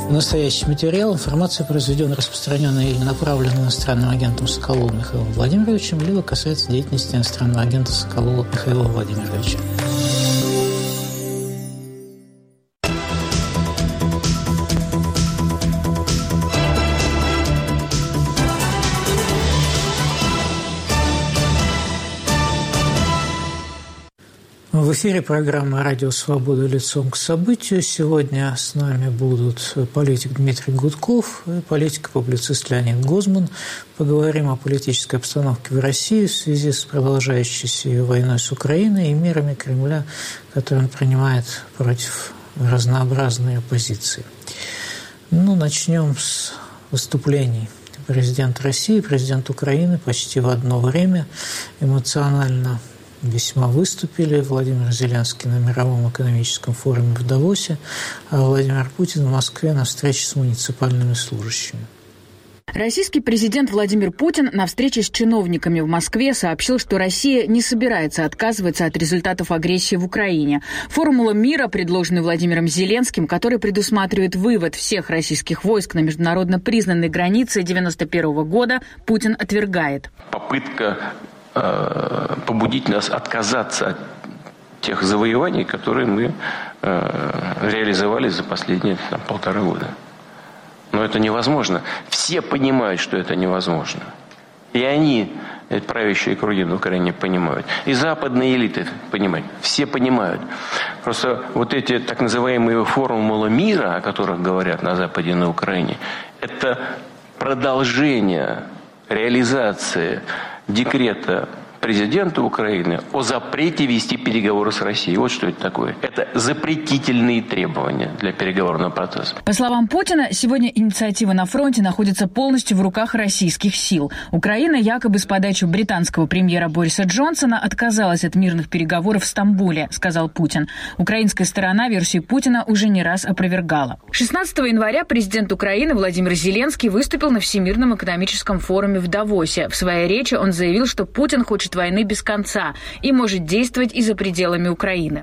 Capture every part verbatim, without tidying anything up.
Настоящий материал, информация, произведенная, распространенная или направленная иностранным агентом Соколовым Михаилом Владимировичем, либо касается деятельности иностранного агента Соколова Михаила Владимировича. В эфире программа «Радио Свобода. Лицом к событию». Сегодня с нами будут политик Дмитрий Гудков и политик-публицист Леонид Гозман. Поговорим о политической обстановке в России в связи с продолжающейся ее войной с Украиной и мерами Кремля, которые он принимает против разнообразной оппозиции. Ну, начнем с выступлений. Президент России и президент Украины почти в одно время эмоционально весьма выступили. Владимир Зеленский на Мировом экономическом форуме в Давосе, а Владимир Путин в Москве на встрече с муниципальными служащими. Российский президент Владимир Путин на встрече с чиновниками в Москве сообщил, что Россия не собирается отказываться от результатов агрессии в Украине. Формула мира, предложенная Владимиром Зеленским, который предусматривает вывод всех российских войск на международно признанной границе девяносто первого года, Путин отвергает. Попытка побудить нас отказаться от тех завоеваний, которые мы э, реализовали за последние там, полтора года. Но это невозможно. Все понимают, что это невозможно. И они, правящие круги в Украине, понимают. И западные элиты понимают. Все понимают. Просто вот эти так называемые формулы мира, о которых говорят на Западе и на Украине, это продолжение реализации декрета президента Украины о запрете вести переговоры с Россией. Вот что это такое. Это запретительные требования для переговорного процесса. По словам Путина, сегодня инициатива на фронте находится полностью в руках российских сил. Украина якобы с подачи британского премьера Бориса Джонсона отказалась от мирных переговоров в Стамбуле, сказал Путин. Украинская сторона версию Путина уже не раз опровергала. шестнадцатого января президент Украины Владимир Зеленский выступил на Всемирном экономическом форуме в Давосе. В своей речи он заявил, что Путин хочет войны без конца и может действовать и за пределами Украины.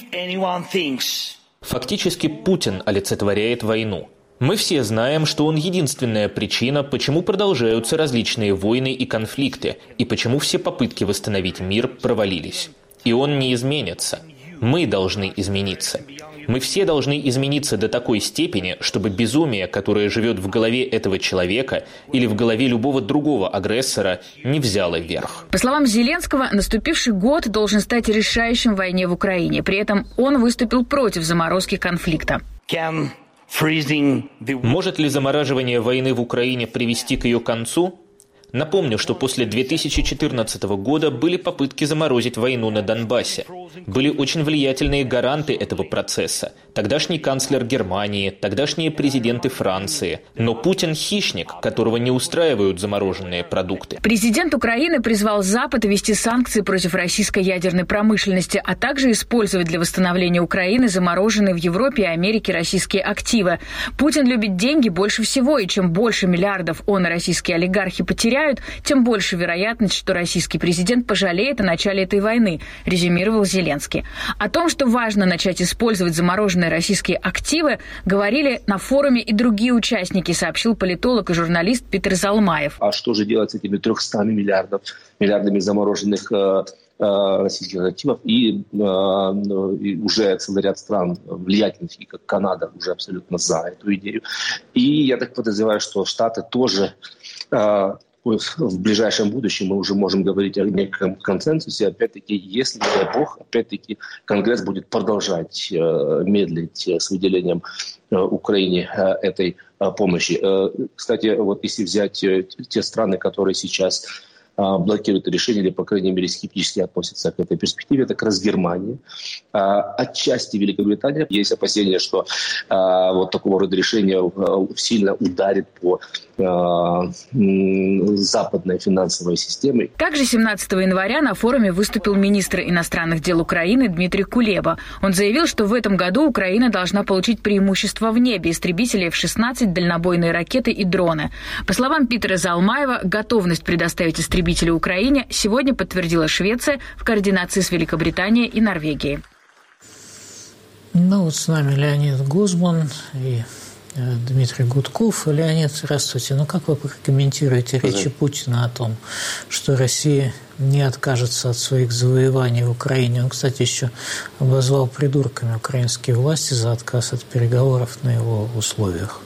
Фактически Путин олицетворяет войну. Мы все знаем, что он единственная причина, почему продолжаются различные войны и конфликты, и почему все попытки восстановить мир провалились. И он не изменится. Мы должны измениться. Мы все должны измениться до такой степени, чтобы безумие, которое живет в голове этого человека или в голове любого другого агрессора, не взяло верх. По словам Зеленского, наступивший год должен стать решающим в войне в Украине. При этом он выступил против заморозки конфликта. Может ли замораживание войны в Украине привести к ее концу? Напомню, что после две тысячи четырнадцатого года были попытки заморозить войну на Донбассе. Были очень влиятельные гаранты этого процесса. Тогдашний канцлер Германии, тогдашние президенты Франции. Но Путин – хищник, которого не устраивают замороженные продукты. Президент Украины призвал Запад ввести санкции против российской ядерной промышленности, а также использовать для восстановления Украины замороженные в Европе и Америке российские активы. Путин любит деньги больше всего, и чем больше миллиардов он и российские олигархи потеряют, тем больше вероятность, что российский президент пожалеет о начале этой войны, резюмировал Зеленский. О том, что важно начать использовать замороженные российские активы, говорили на форуме и другие участники, сообщил политолог и журналист Питер Залмаев. А что же делать с этими трехстами миллиардов, миллиардами замороженных э, э, российских активов? И, э, и уже целый ряд стран влиятельных, как Канада, уже абсолютно за эту идею. И я так подозреваю, что Штаты тоже... Э, в ближайшем будущем мы уже можем говорить о неком консенсусе. Опять-таки, если, не дай бог, опять-таки Конгресс будет продолжать э, медлить с выделением э, Украине э, этой э, помощи. Э, кстати, вот если взять э, те страны, которые сейчас э, блокируют решение, или, по крайней мере, скептически относятся к этой перспективе, это как раз Германия. Э, отчасти Великобритания. Есть опасения, что э, вот такого рода решение э, сильно ударит по западной финансовой системой. Также семнадцатого января на форуме выступил министр иностранных дел Украины Дмитрий Кулеба. Он заявил, что в этом году Украина должна получить преимущество в небе, истребители эф шестнадцать, дальнобойные ракеты и дроны. По словам Питера Залмаева, готовность предоставить истребители Украине сегодня подтвердила Швеция в координации с Великобританией и Норвегией. Ну вот с нами Леонид Гозман и Дмитрий Гудков. Леонид, здравствуйте. Ну, как вы прокомментируете речи Путина о том, что Россия не откажется от своих завоеваний в Украине? Он, кстати, еще обозвал придурками украинские власти за отказ от переговоров на его условиях.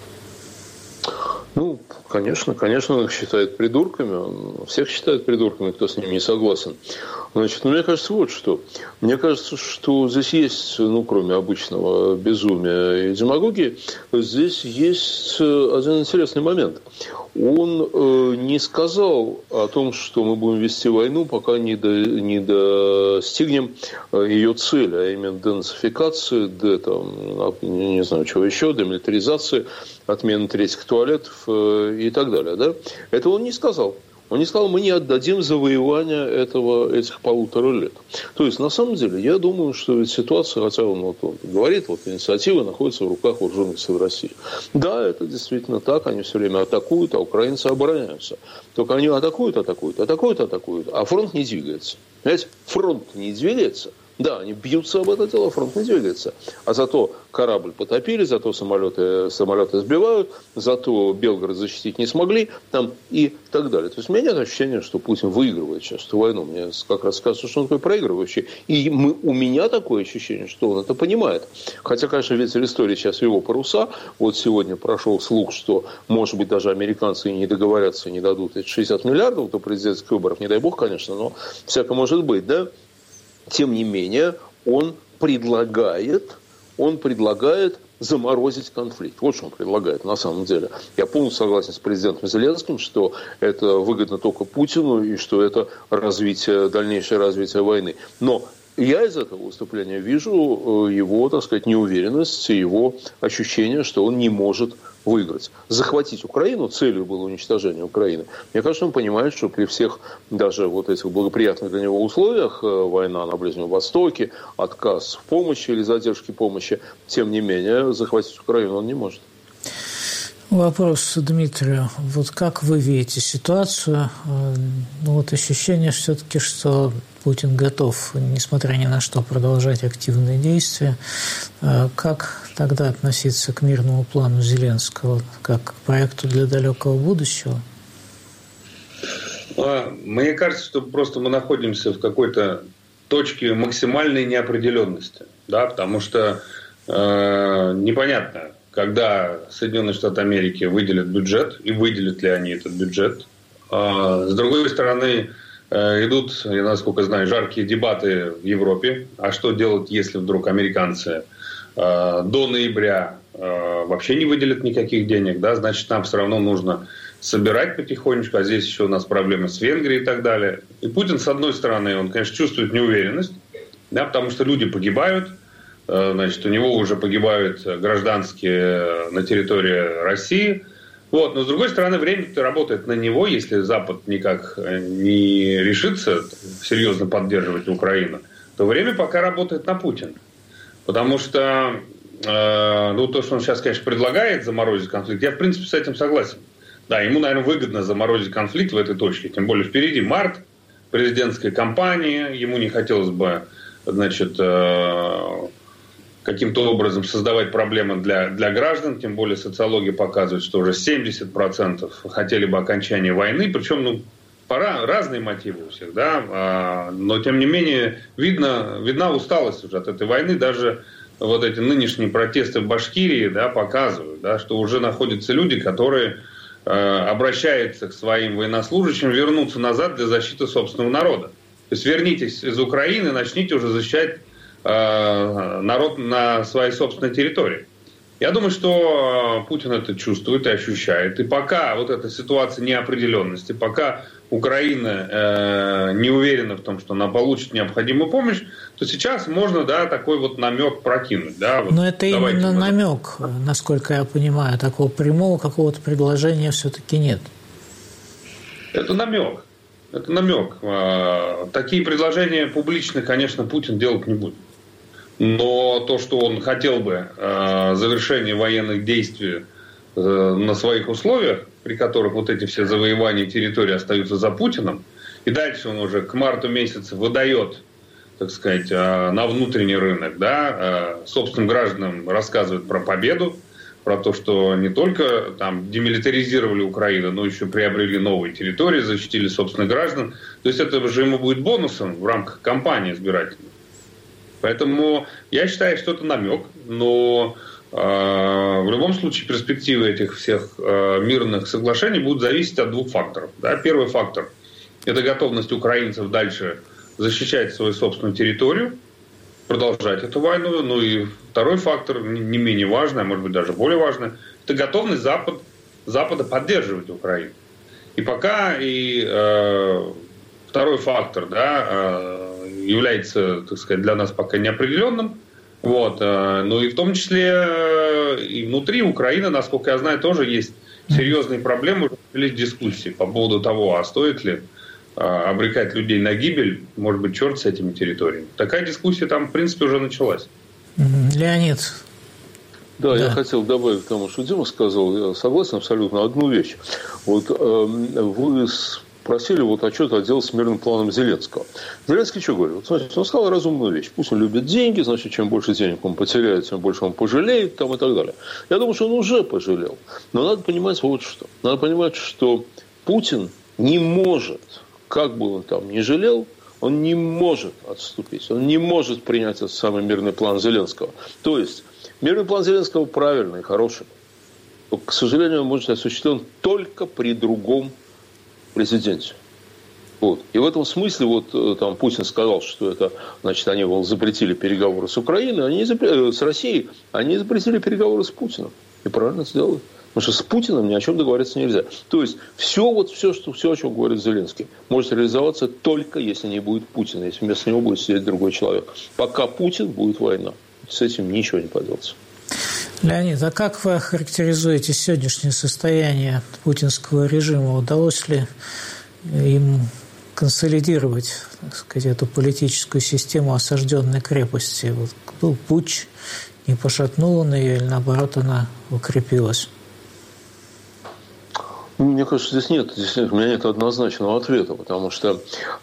Ну, конечно, конечно, он их считает придурками. Он всех считает придурками, кто с ними не согласен. Значит, ну, мне кажется, вот что. Мне кажется, что здесь есть, ну, кроме обычного безумия и демагогии, здесь есть один интересный момент. Он э, не сказал о том, что мы будем вести войну, пока не, до, не достигнем ее цели, а именно денацификации, де, там, не знаю, чего еще, демилитаризации, отмены третьих туалетов э, и так далее. Да? Это он не сказал. Он не сказал, мы не отдадим завоевания этого, этих полутора лет. То есть, на самом деле, я думаю, что ведь ситуация, хотя он, вот, он говорит, вот инициатива находится в руках вооруженных сил России. Да, это действительно так, они все время атакуют, а украинцы обороняются. Только они атакуют, атакуют, атакуют, атакуют, а фронт не двигается. Понимаете, фронт не двигается. Да, они бьются об это дело, фронт не двигается. А зато корабль потопили, зато самолеты, самолеты сбивают, зато Белгород защитить не смогли, там, и так далее. То есть у меня нет ощущения, что Путин выигрывает сейчас эту войну. Мне как раз кажется, что он такой проигрывающий. И мы, у меня такое ощущение, что он это понимает. Хотя, конечно, ветер истории сейчас в его паруса. Вот сегодня прошел слух, что, может быть, даже американцы не договорятся, не дадут эти шестьдесят миллиардов до президентских выборов. Не дай бог, конечно, но всякое может быть, да? Тем не менее, он предлагает, он предлагает заморозить конфликт. Вот что он предлагает на самом деле. Я полностью согласен с президентом Зеленским, что это выгодно только Путину и что это развитие, дальнейшее развитие войны. Но я из этого выступления вижу его, так сказать, неуверенность, его ощущение, что он не может выиграть. Захватить Украину, целью было уничтожение Украины. Мне кажется, он понимает, что при всех даже вот этих благоприятных для него условиях, война на Ближнем Востоке, отказ в помощи или задержки помощи, тем не менее, захватить Украину он не может. Вопрос Дмитрию. Вот как вы видите ситуацию? Ну, вот ощущение все-таки, что Путин готов, несмотря ни на что, продолжать активные действия. Как тогда относиться к мирному плану Зеленского, как к проекту для далекого будущего? Мне кажется, что просто мы находимся в какой-то точке максимальной неопределенности, да, потому что э, непонятно, когда Соединенные Штаты Америки выделят бюджет, и выделят ли они этот бюджет. С другой стороны, идут, я насколько знаю, жаркие дебаты в Европе. А что делать, если вдруг американцы до ноября вообще не выделят никаких денег? Да? Значит, нам все равно нужно собирать потихонечку, а здесь еще у нас проблемы с Венгрией и так далее. И Путин, с одной стороны, он, конечно, чувствует неуверенность, да, потому что люди погибают. Значит, у него уже погибают гражданские на территории России. Вот. Но, с другой стороны, время-то работает на него, если Запад никак не решится серьезно поддерживать Украину, то время пока работает на Путина. Потому что э, ну, то, что он сейчас, конечно, предлагает заморозить конфликт, я, в принципе, с этим согласен. Да, ему, наверное, выгодно заморозить конфликт в этой точке. Тем более впереди март, президентская кампания. Ему не хотелось бы, значит, э, каким-то образом создавать проблемы для, для граждан. Тем более социология показывает, что уже семьдесят процентов хотели бы окончания войны. Причем, ну, пора, разные мотивы у всех, да. А, но, тем не менее, видно, видна усталость уже от этой войны. Даже вот эти нынешние протесты в Башкирии, да, показывают, да, что уже находятся люди, которые обращается к своим военнослужащим вернуться назад для защиты собственного народа. То есть вернитесь из Украины, начните уже защищать э, народ на своей собственной территории. Я думаю, что Путин это чувствует и ощущает. И пока вот эта ситуация неопределенности, пока Украина э, не уверена в том, что она получит необходимую помощь, то сейчас можно, да, такой вот намек прокинуть. Да, вот. Но это именно мы... намек, насколько я понимаю, такого прямого какого-то предложения все-таки нет. Это намек. Это намек. Такие предложения публично, конечно, Путин делать не будет. Но то, что он хотел бы э, завершения военных действий э, на своих условиях, при которых вот эти все завоевания территории остаются за Путиным, и дальше он уже к марту месяцу выдает, так сказать, э, на внутренний рынок, да, э, собственным гражданам рассказывает про победу, про то, что не только там демилитаризировали Украину, но еще приобрели новые территории, защитили собственных граждан. То есть это же ему будет бонусом в рамках кампании избирательной. Поэтому я считаю, что это намек, но э, в любом случае перспективы этих всех э, мирных соглашений будут зависеть от двух факторов. Да? Первый фактор – это готовность украинцев дальше защищать свою собственную территорию, продолжать эту войну. Ну и второй фактор, не менее важный, а может быть даже более важный, это готовность Запад, Запада поддерживать Украину. И пока и э, второй фактор, да, э, является, так сказать, для нас пока неопределенным. Вот. Но и в том числе и внутри Украины, насколько я знаю, тоже есть серьезные проблемы, или дискуссии по поводу того, а стоит ли обрекать людей на гибель, может быть, черт с этими территориями. Такая дискуссия там, в принципе, уже началась. Леонид. Да, да, я хотел добавить к тому, что Дима сказал. Я согласен абсолютно одну вещь. Вот э, вы просили вот отчет отдела с мирным планом Зеленского. Зеленский что говорит? Вот, смотрите, он сказал разумную вещь. Пусть он любит деньги, значит, чем больше денег он потеряет, тем больше он пожалеет там, и так далее. Я думаю, что он уже пожалел. Но надо понимать вот что. Надо понимать, что Путин не может, как бы он там ни жалел, он не может отступить. Он не может принять этот самый мирный план Зеленского. То есть, мирный план Зеленского правильный, хороший. Но, к сожалению, он может быть осуществлен только при другом президенте. Вот. И в этом смысле вот там Путин сказал, что это, значит, они вот, запретили переговоры с Украиной, они запретили, с Россией, они запретили переговоры с Путиным. И правильно сделали. Потому что с Путиным ни о чем договориться нельзя. То есть все, вот, все, что, все, о чем говорит Зеленский, может реализоваться только если не будет Путина, если вместо него будет сидеть другой человек. Пока Путин, будет война. С этим ничего не поделается. Леонид, а как вы охарактеризуете сегодняшнее состояние путинского режима? Удалось ли им консолидировать, так сказать, эту политическую систему осажденной крепости? Вот был путч, не пошатнул он ее или, наоборот, она укрепилась? Мне кажется, здесь нет, здесь нет, у меня нет однозначного ответа, потому что э,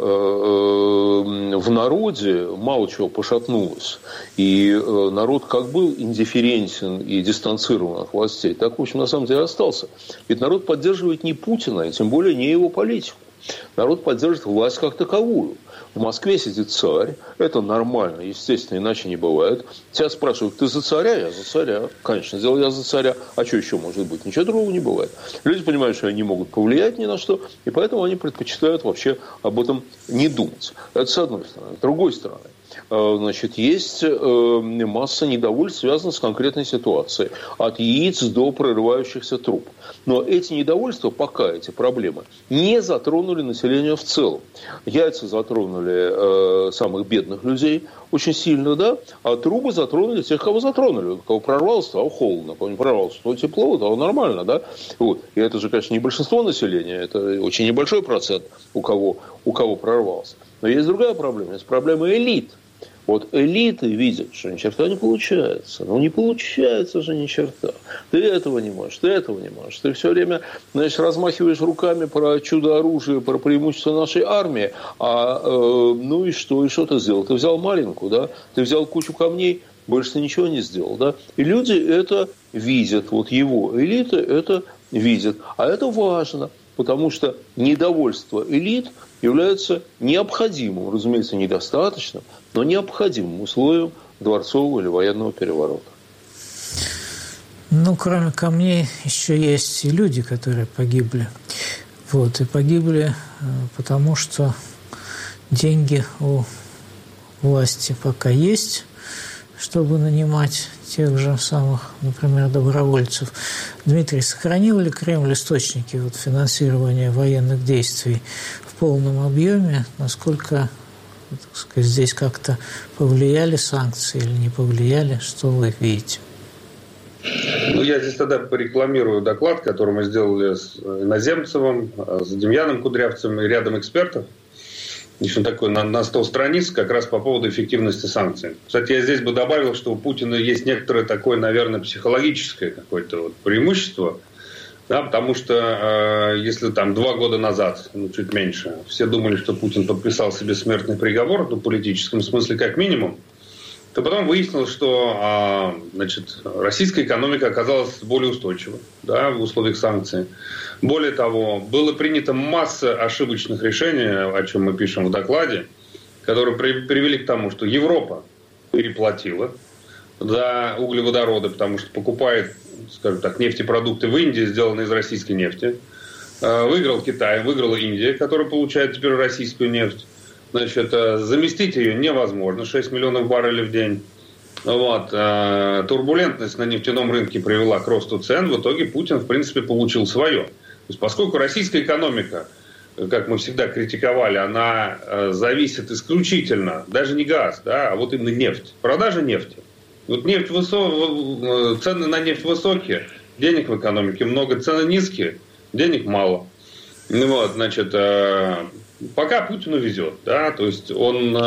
э, в народе мало чего пошатнулось. И э, народ как был индифферентен и дистанцирован от властей, так, в общем, на самом деле остался. Ведь народ поддерживает не Путина, и тем более не его политику. Народ поддерживает власть как таковую. В Москве сидит царь, это нормально, естественно, иначе не бывает. Тебя спрашивают, ты за царя? Я за царя. Конечно, сделал я за царя. А что еще может быть? Ничего другого не бывает. Люди понимают, что они не могут повлиять ни на что, и поэтому они предпочитают вообще об этом не думать. Это с одной стороны. С другой стороны, значит, есть масса недовольств, связанных с конкретной ситуацией. От яиц до прорывающихся труб. Но эти недовольства, пока эти проблемы, не затронули население в целом. Яйца затронули э, самых бедных людей очень сильно, да, а трубы затронули тех, кого затронули. Кого прорвалось, того холодно, кого не прорвалось, то тепло, того нормально, да. Вот. И это же, конечно, не большинство населения, это очень небольшой процент, у кого, у кого прорвался. Но есть другая проблема, есть проблема элит. Вот элиты видят, что ни черта не получается. Ну, не получается же ни черта. Ты этого не можешь, ты этого не можешь. Ты все время, значит, размахиваешь руками про чудо-оружие, про преимущество нашей армии. А, э, ну и что? И что ты сделал? Ты взял Маринку, да? Ты взял кучу камней, больше ты ничего не сделал, да? И люди это видят. Вот его элиты это видят. А это важно. Потому что недовольство элит является необходимым, разумеется, недостаточным, но необходимым условием дворцового или военного переворота. Ну, кроме камней, еще есть и люди, которые погибли. Вот, и погибли, потому что деньги у власти пока есть, чтобы нанимать тех же самых, например, добровольцев. Дмитрий, сохранил ли Кремль источники вот, финансирования военных действий в полном объеме? Насколько, так сказать, здесь как-то повлияли санкции или не повлияли? Что вы видите? Ну, я здесь тогда порекламирую доклад, который мы сделали с Иноземцевым, с Демьяном Кудрявцевым и рядом экспертов. Еще такой на, на сто страниц как раз по поводу эффективности санкций. Кстати, я здесь бы добавил, что у Путина есть некоторое такое, наверное, психологическое какое-то вот преимущество. Да, потому что э, если там два года назад, ну чуть меньше, все думали, что Путин подписал себе смертный приговор, ну, в политическом смысле как минимум, то потом выяснилось, что значит, российская экономика оказалась более устойчивой, да, в условиях санкций. Более того, было принято масса ошибочных решений, о чем мы пишем в докладе, которые привели к тому, что Европа переплатила за углеводороды, потому что покупает, скажем так, нефтепродукты в Индии, сделанные из российской нефти. Выиграл Китай, выиграла Индия, которая получает теперь российскую нефть. Значит, заместить ее невозможно, шесть миллионов баррелей в день. Вот. Турбулентность на нефтяном рынке привела к росту цен. В итоге Путин, в принципе, получил свое. То есть, поскольку российская экономика, как мы всегда критиковали, она зависит исключительно, даже не газ, да, а вот именно нефть, продажа нефти. Вот нефть высо... цены на нефть высокие, денег в экономике много, цены низкие, денег мало. Ну вот, значит, пока Путину везет, да, то есть он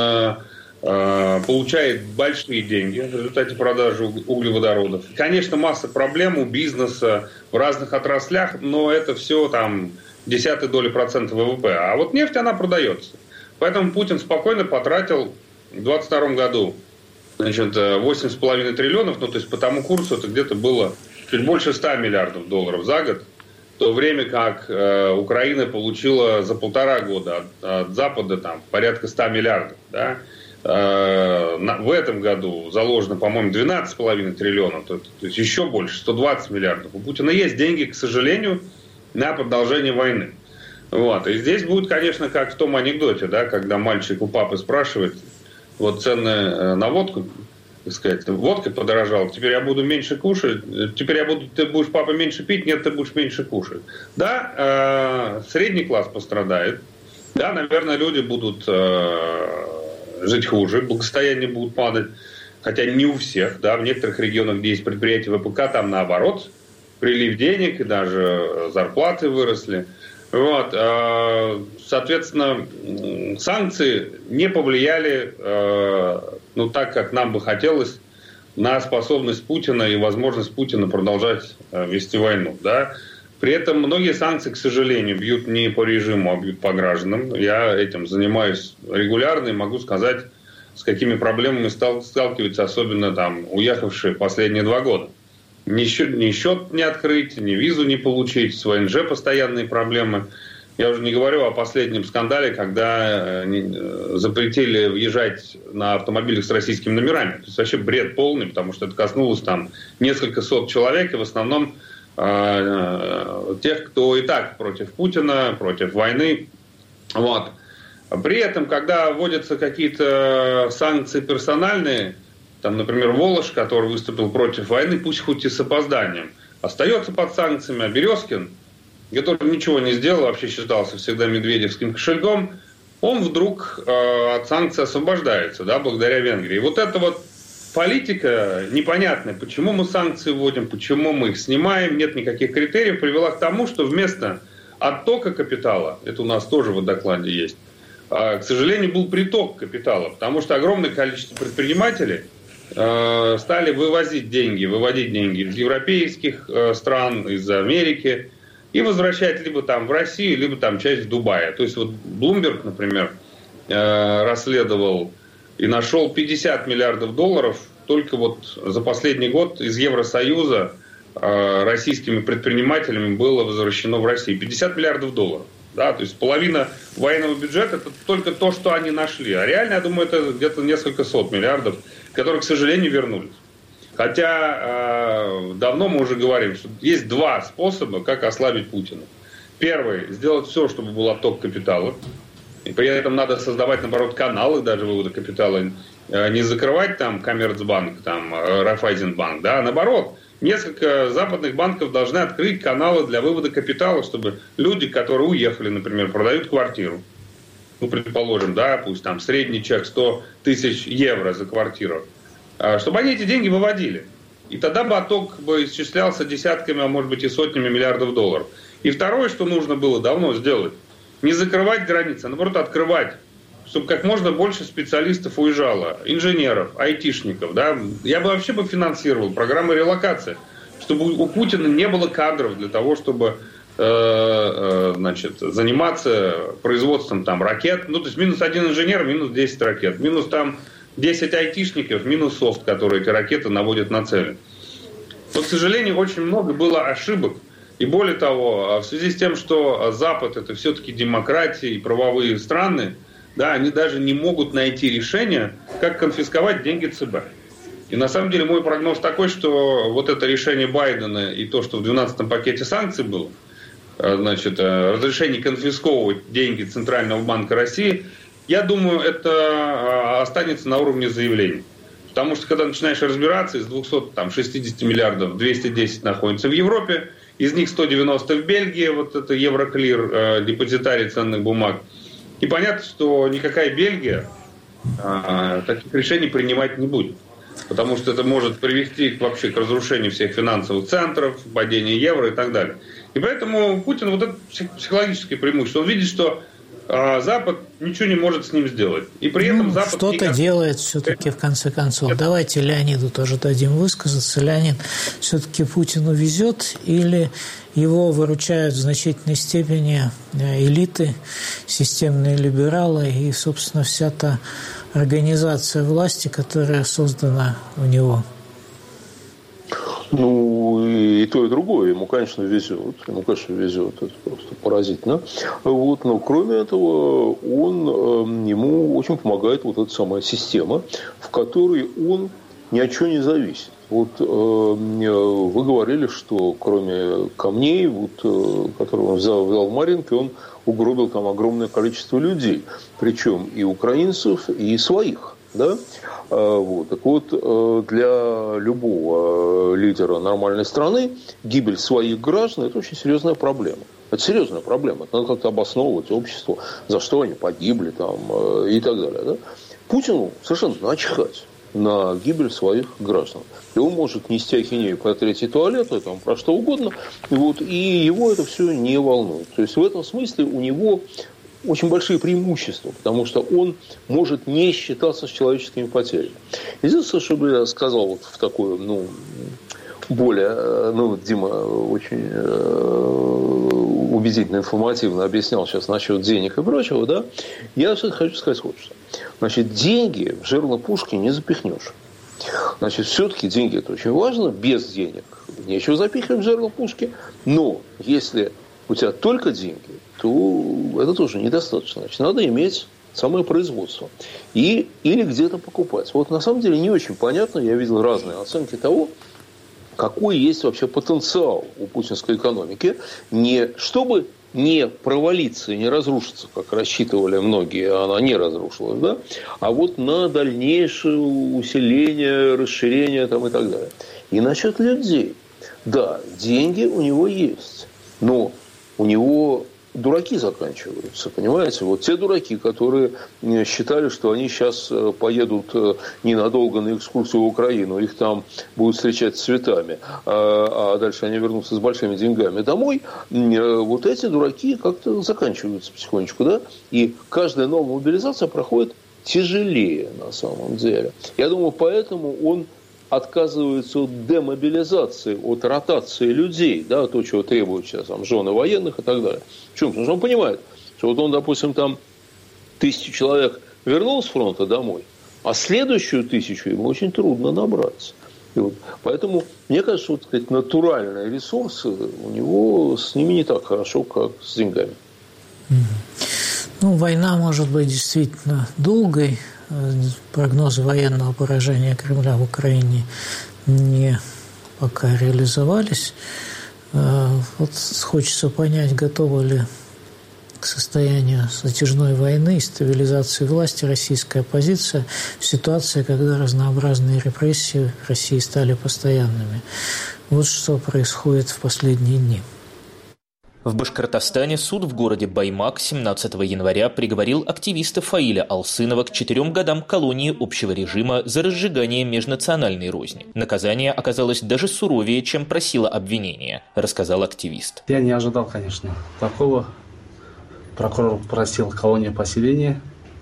получает большие деньги в результате продажи углеводородов. Конечно, масса проблем у бизнеса в разных отраслях, но это все там десятые доли процента ВВП. А вот нефть, она продается. Поэтому Путин спокойно потратил в двадцать втором году значит, восемь с половиной триллионов, ну то есть по тому курсу это где-то было чуть больше ста миллиардов долларов за год, в то время как э, Украина получила за полтора года от, от Запада там, порядка ста миллиардов. Да? Э, на, в этом году заложено, по-моему, двенадцать с половиной триллионов, то, то есть еще больше, сто двадцать миллиардов. У Путина есть деньги, к сожалению, на продолжение войны. Вот. И здесь будет, конечно, как в том анекдоте, да, когда мальчик у папы спрашивает, вот цены на водку, так сказать, водка подорожала, теперь я буду меньше кушать, теперь я буду, ты будешь, папа, меньше пить, нет, ты будешь меньше кушать. Да, э, средний класс пострадает, да, наверное, люди будут э, жить хуже, благосостояние будет падать, хотя не у всех, да, в некоторых регионах, где есть предприятия ВПК, там наоборот, прилив денег и даже зарплаты выросли. Вот, соответственно, санкции не повлияли, ну, так, как нам бы хотелось, на способность Путина и возможность Путина продолжать вести войну. Да? При этом многие санкции, к сожалению, бьют не по режиму, а бьют по гражданам. Я этим занимаюсь регулярно и могу сказать, с какими проблемами сталкиваются, особенно там уехавшие последние два года. Ни счет, ни счет не открыть, ни визу не получить, с ВНЖ постоянные проблемы. Я уже не говорю о последнем скандале, когда запретили въезжать на автомобилях с российскими номерами. То есть вообще бред полный, потому что это коснулось там несколько сот человек, и в основном э, тех, кто и так против Путина, против войны. Вот. При этом, когда вводятся какие-то санкции персональные, там, например, Волош, который выступил против войны, пусть хоть и с опозданием, остается под санкциями, а Березкин, который ничего не сделал, вообще считался всегда медведевским кошельком, он вдруг э, от санкций освобождается, да, благодаря Венгрии. И вот эта вот политика непонятная, почему мы санкции вводим, почему мы их снимаем, нет никаких критериев, привела к тому, что вместо оттока капитала, это у нас тоже в докладе есть, э, к сожалению, был приток капитала, потому что огромное количество предпринимателей стали вывозить деньги, выводить деньги из европейских стран, из Америки и возвращать либо там в Россию, либо там часть в Дубае. То есть вот Bloomberg, например, расследовал и нашел пятьдесят миллиардов долларов только вот за последний год из Евросоюза российскими предпринимателями было возвращено в Россию. пятьдесят миллиардов долларов. Да, то есть половина военного бюджета – это только то, что они нашли. А реально, я думаю, это где-то несколько сот миллиардов, которые, к сожалению, вернулись. Хотя э, давно мы уже говорим, что есть два способа, как ослабить Путина. Первый – сделать все, чтобы был отток капитала. И при этом надо создавать, наоборот, каналы даже вывода капитала. Э, не закрывать там Коммерцбанк, там Райффайзенбанк, да, а наоборот – несколько западных банков должны открыть каналы для вывода капитала, чтобы люди, которые уехали, например, продают квартиру, ну, предположим, да, пусть там средний чек сто тысяч евро за квартиру, чтобы они эти деньги выводили. И тогда бы отток бы исчислялся десятками, а может быть и сотнями миллиардов долларов. И второе, что нужно было давно сделать, не закрывать границы, а наоборот открывать, чтобы как можно больше специалистов уезжало, инженеров, айтишников. Да? Я бы вообще бы финансировал программы релокации, чтобы у Путина не было кадров для того, чтобы э, э, значит, заниматься производством там, ракет. Ну, то есть минус один инженер, минус десять ракет. Минус там десять айтишников минус софт, которые эти ракеты наводят на цели. Но, к сожалению, очень много было ошибок. И более того, в связи с тем, что Запад – это все-таки демократия и правовые страны, да, они даже не могут найти решение, как конфисковать деньги ЦБ. И на самом деле мой прогноз такой, что вот это решение Байдена и то, что в двенадцатом пакете санкций было, значит, разрешение конфисковывать деньги Центрального банка России, я думаю, это останется на уровне заявлений. Потому что, когда начинаешь разбираться, из двухсот шестидесяти миллиардов двести десять находится в Европе, из них сто девяносто в Бельгии, вот это Евроклир, депозитарий ценных бумаг. И понятно, что никакая Бельгия а, таких решений принимать не будет. Потому что это может привести вообще к разрушению всех финансовых центров, падению евро и так далее. И поэтому Путин, вот это психологическое преимущество, он видит, что а, Запад ничего не может с ним сделать. И при этом ну, Запад что-то никак... делает все-таки в конце концов. Это... Давайте Леониду тоже дадим высказаться. Леонид, все-таки Путину везет или его выручают в значительной степени элиты, системные либералы и, собственно, вся та организация власти, которая создана у него? Ну, и то, и другое. Ему, конечно, везет. Ему, конечно, везет. Это просто поразительно. Вот. Но, кроме этого, он, ему очень помогает вот эта самая система, в которой он ни от чего не зависит. Вот э, вы говорили, что кроме камней, вот, э, которые он взял, взял в Марьинке, он угробил там огромное количество людей. Причем и украинцев, и своих. Да? А, вот. Так вот, э, для любого лидера нормальной страны гибель своих граждан – это очень серьезная проблема. Это серьезная проблема. Это надо как-то обосновывать обществу, за что они погибли там, э, и так далее. Да? Путину совершенно начихать на гибель своих граждан. И он может нести ахинею про третий туалет, там, про что угодно, вот, и его это все не волнует. То есть в этом смысле у него очень большие преимущества, потому что он может не считаться с человеческими потерями. Единственное, чтобы я сказал вот в такое, ну, более, ну, Дима очень убедительно, информативно объяснял сейчас насчет денег и прочего, да, я все-таки хочу сказать вот что. Значит, деньги в жерло пушки не запихнешь. Значит, все-таки деньги – это очень важно. Без денег нечего запихивать в жерло пушки. Но если у тебя только деньги, то это тоже недостаточно. Значит, надо иметь самое производство. И, или где-то покупать. Вот на самом деле не очень понятно. Я видел разные оценки того, какой есть вообще потенциал у путинской экономики. Не чтобы не провалиться и не разрушиться, как рассчитывали многие, она не разрушилась, да, а вот на дальнейшее усиление, расширение там, и так далее. И насчет людей. Да, деньги у него есть, но у него дураки заканчиваются, понимаете? Вот те дураки, которые считали, что они сейчас поедут ненадолго на экскурсию в Украину, их там будут встречать цветами, а дальше они вернутся с большими деньгами домой, вот эти дураки как-то заканчиваются потихонечку, да? И каждая новая мобилизация проходит тяжелее на самом деле. Я думаю, поэтому он отказывается от демобилизации, от ротации людей, да, то, чего требуют сейчас там, жены военных и так далее. Почему? Потому что он понимает, что вот он, допустим, там тысячу человек вернул с фронта домой, а следующую тысячу ему очень трудно набрать. И вот, поэтому, мне кажется, вот, сказать, натуральные ресурсы у него с ними не так хорошо, как с деньгами. Ну, война может быть действительно долгой. Прогнозы военного поражения Кремля в Украине не пока реализовались. Вот хочется понять, готова ли к состоянию затяжной войны и стабилизации власти российская оппозиция в ситуации, когда разнообразные репрессии в России стали постоянными. Вот что происходит в последние дни. В Башкортостане суд в городе Баймак семнадцатого января приговорил активиста Фаиля Алсынова к четырем годам колонии общего режима за разжигание межнациональной розни. Наказание оказалось даже суровее, чем просило обвинение, рассказал активист. Я не ожидал, конечно, такого. Прокурор просил колонию поселения.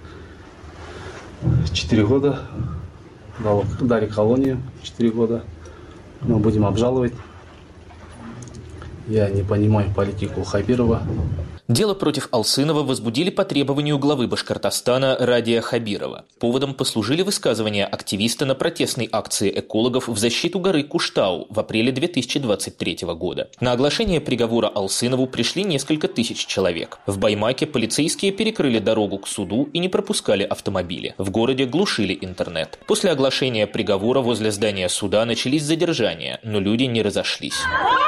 Четыре года. Дали колонию. Четыре года. Мы будем обжаловать. Я не понимаю политику Хабирова. Дело против Алсынова возбудили по требованию главы Башкортостана Радия Хабирова. Поводом послужили высказывания активиста на протестной акции экологов в защиту горы Куштау в апреле две тысячи двадцать третьего года. На оглашение приговора Алсынову пришли несколько тысяч человек. В Баймаке полицейские перекрыли дорогу к суду и не пропускали автомобили. В городе глушили интернет. После оглашения приговора возле здания суда начались задержания, но люди не разошлись.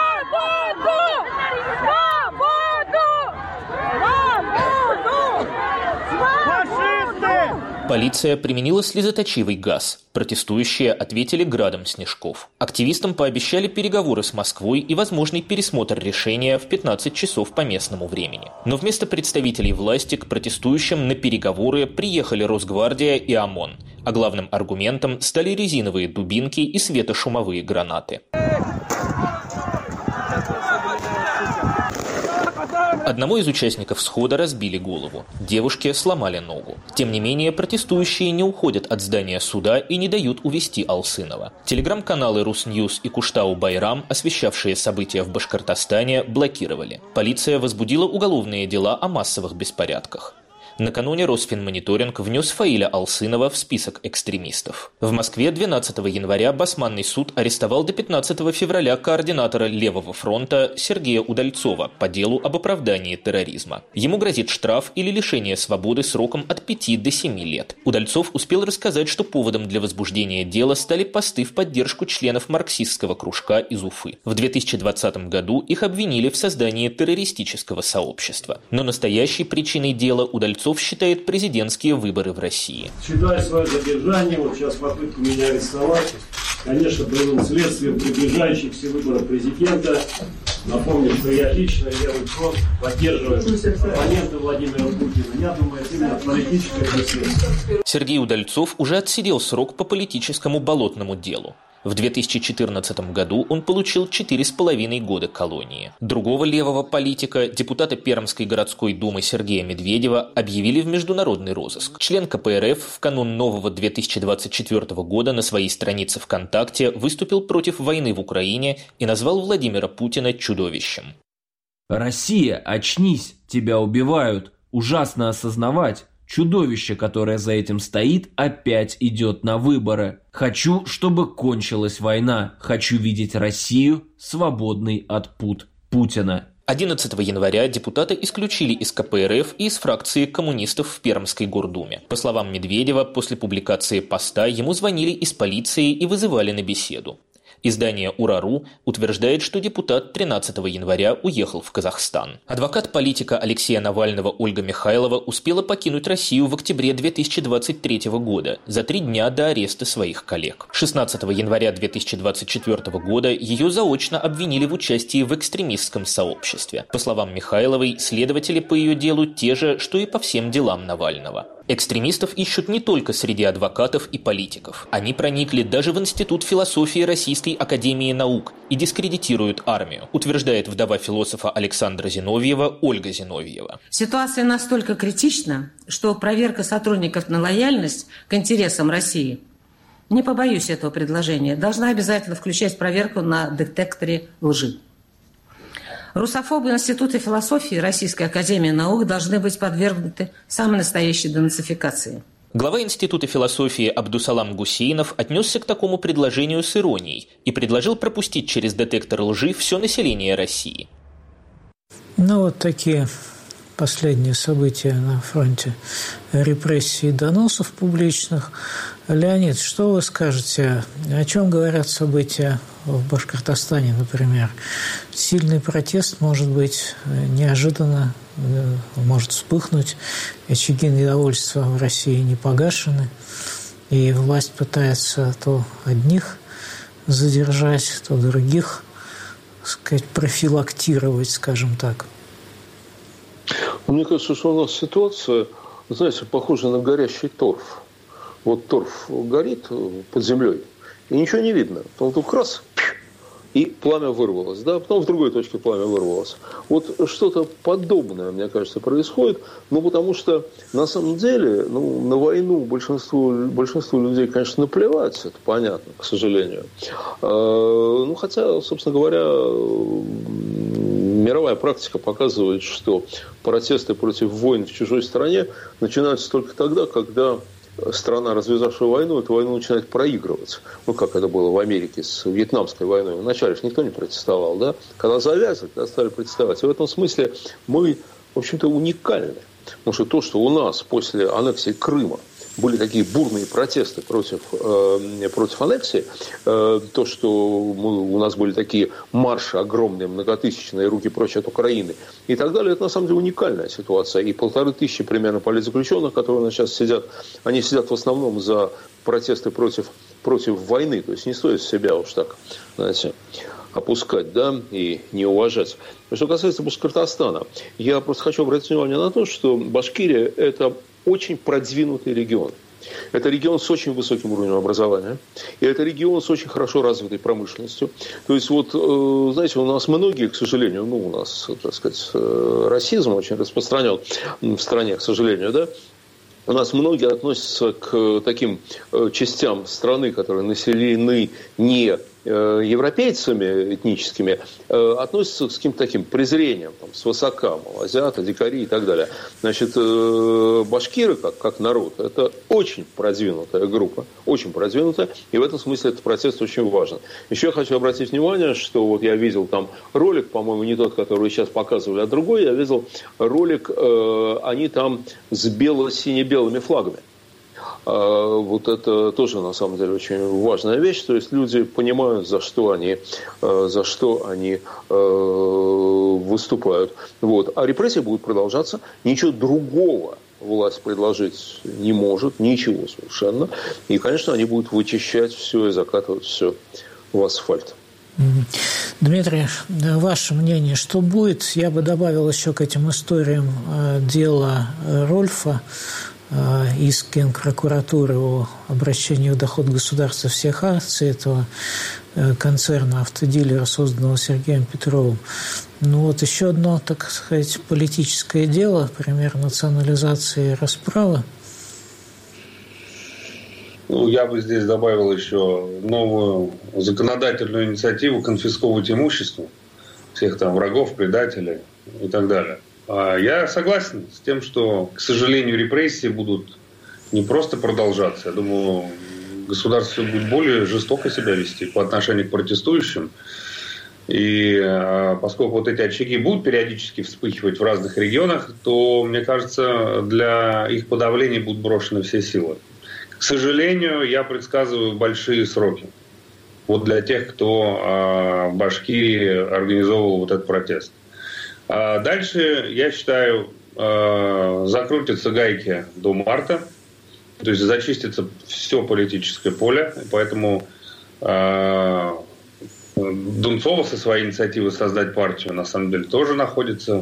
Полиция применила слезоточивый газ. Протестующие ответили градом снежков. Активистам пообещали переговоры с Москвой и возможный пересмотр решения в пятнадцать часов по местному времени. Но вместо представителей власти к протестующим на переговоры приехали Росгвардия и ОМОН. А главным аргументом стали резиновые дубинки и светошумовые гранаты. Одному из участников схода разбили голову. Девушке сломали ногу. Тем не менее, протестующие не уходят от здания суда и не дают увезти Алсынова. Телеграм-каналы Русньюз и Куштау Байрам, освещавшие события в Башкортостане, блокировали. Полиция возбудила уголовные дела о массовых беспорядках. Накануне Росфинмониторинг внес Фаиля Алсынова в список экстремистов. В Москве двенадцатого января Басманный суд арестовал до пятнадцатого февраля координатора Левого фронта Сергея Удальцова по делу об оправдании терроризма. Ему грозит штраф или лишение свободы сроком от пяти до семи лет. Удальцов успел рассказать, что поводом для возбуждения дела стали посты в поддержку членов марксистского кружка из Уфы. В две тысячи двадцатом году их обвинили в создании террористического сообщества. Но настоящей причиной дела Удальцов считает президентские выборы в России. Считая свое задержание, вот сейчас попытку меня арестовать, конечно, было следствием приближающихся выборов президента. Напомню, что я лично, Левый фронт, поддерживаю оппонента Владимира Путина. Я думаю, это именно политическое преследование. Сергей Удальцов уже отсидел срок по политическому болотному делу. В две тысячи четырнадцатом году он получил четыре с половиной года колонии. Другого левого политика, депутата Пермской городской думы Сергея Медведева, объявили в международный розыск. Член ка пэ эр эф в канун нового две тысячи двадцать четвёртого года на своей странице ВКонтакте выступил против войны в Украине и назвал Владимира Путина чудовищем. «Россия, очнись, тебя убивают. Ужасно осознавать. Чудовище, которое за этим стоит, опять идет на выборы. Хочу, чтобы кончилась война. Хочу видеть Россию свободной от пут Путина». одиннадцатого января депутата исключили из ка пэ эр эф и из фракции коммунистов в Пермской гордуме. По словам Медведева, после публикации поста ему звонили из полиции и вызывали на беседу. Издание «Ура.ру» утверждает, что депутат тринадцатого января уехал в Казахстан. Адвокат политика Алексея Навального Ольга Михайлова успела покинуть Россию в октябре две тысячи двадцать третьего года, за три дня до ареста своих коллег. шестнадцатого января две тысячи двадцать четвёртого года ее заочно обвинили в участии в экстремистском сообществе. По словам Михайловой, следователи по ее делу те же, что и по всем делам Навального. Экстремистов ищут не только среди адвокатов и политиков. Они проникли даже в Институт философии Российской академии наук и дискредитируют армию, утверждает вдова философа Александра Зиновьева Ольга Зиновьева. Ситуация настолько критична, что проверка сотрудников на лояльность к интересам России, не побоюсь этого предложения, должна обязательно включать проверку на детекторе лжи. Русофобы Института философии Российской академии наук должны быть подвергнуты самой настоящей денацификации. Глава Института философии Абдусалам Гусейнов отнесся к такому предложению с иронией и предложил пропустить через детектор лжи все население России. Ну вот такие последние события на фронте репрессий и доносов публичных. Леонид, что вы скажете? О чем говорят события в Башкортостане, например? Сильный протест, может быть, неожиданно может вспыхнуть. Очаги недовольства в России не погашены. И власть пытается то одних задержать, то других, так сказать, профилактировать, скажем так. Мне кажется, что у нас ситуация, знаете, похожа на горящий торф. Вот торф горит под землей, и ничего не видно. Потом вдруг раз, и пламя вырвалось. Да? Потом в другой точке пламя вырвалось. Вот что-то подобное, мне кажется, происходит. Ну, потому что, на самом деле, ну, на войну большинству, большинству людей, конечно, наплевать. Это понятно, к сожалению. Ну, хотя, собственно говоря, мировая практика показывает, что протесты против войн в чужой стране начинаются только тогда, когда страна, развязавшая войну, эту войну начинает проигрывать. Ну, как это было в Америке с Вьетнамской войной. Вначале же никто не протестовал, да? Когда завязывали, тогда стали протестовать. И в этом смысле мы, в общем-то, уникальны. Потому что то, что у нас после аннексии Крыма были такие бурные протесты против, э, против аннексии, э, то, что мы, у нас были такие марши огромные, многотысячные, руки прочь от Украины и так далее, это на самом деле уникальная ситуация. И полторы тысячи примерно политзаключенных, которые у нас сейчас сидят, они сидят в основном за протесты против, против войны. То есть не стоит себя уж так, знаете, опускать, да, и не уважать. Что касается Башкортостана, я просто хочу обратить внимание на то, что Башкирия – это очень продвинутый регион. Это регион с очень высоким уровнем образования. И это регион с очень хорошо развитой промышленностью. То есть, вот, знаете, у нас многие, к сожалению, ну, у нас, так сказать, расизм очень распространен в стране, к сожалению, да, у нас многие относятся к таким частям страны, которые населены не европейцами этническими, относятся с каким-то таким презрением, там, свысока, мол, азиаты, дикари и так далее. Значит, башкиры, как, как народ, это очень продвинутая группа, очень продвинутая, и в этом смысле этот протест очень важен. Еще я хочу обратить внимание, что вот я видел там ролик, по-моему, не тот, который вы сейчас показывали, а другой, я видел ролик, они там с бело-сине-белыми флагами. Вот это тоже, на самом деле, очень важная вещь. То есть люди понимают, за что они, за что они выступают. Вот. А репрессии будут продолжаться. Ничего другого власть предложить не может. Ничего совершенно. И, конечно, они будут вычищать все и закатывать все в асфальт. Дмитрий, ваше мнение, что будет? Я бы добавил еще к этим историям дела Рольфа, иск Генпрокуратуры о обращении в доход государства всех акций этого концерна автодилера, созданного Сергеем Петровым. Ну вот еще одно, так сказать, политическое дело, пример национализации расправы. Ну, я бы здесь добавил еще новую законодательную инициативу конфисковывать имущество всех там врагов, предателей и так далее. Я согласен с тем, что, к сожалению, репрессии будут не просто продолжаться. Я думаю, государство будет более жестоко себя вести по отношению к протестующим. И поскольку вот эти очаги будут периодически вспыхивать в разных регионах, то, мне кажется, для их подавления будут брошены все силы. К сожалению, я предсказываю большие сроки. Вот для тех, кто в Башкирии организовывал вот этот протест. Дальше, я считаю, закрутятся гайки до марта, то есть зачистится все политическое поле, поэтому Дунцова со своей инициативой создать партию, на самом деле, тоже находится,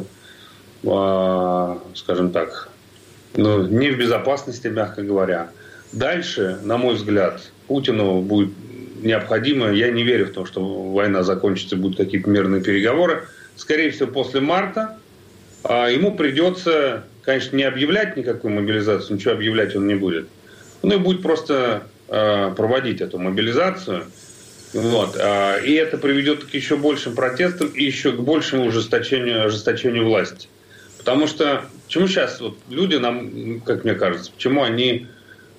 скажем так, ну, не в безопасности, мягко говоря. Дальше, на мой взгляд, Путину будет необходимо, я не верю в то, что война закончится, будут какие-то мирные переговоры. Скорее всего, после марта ему придется, конечно, не объявлять никакую мобилизацию, ничего объявлять он не будет. Он и будет просто проводить эту мобилизацию. Вот. И это приведет к еще большим протестам и еще к большему ужесточению, ожесточению власти. Потому что почему сейчас вот люди, нам, как мне кажется, почему они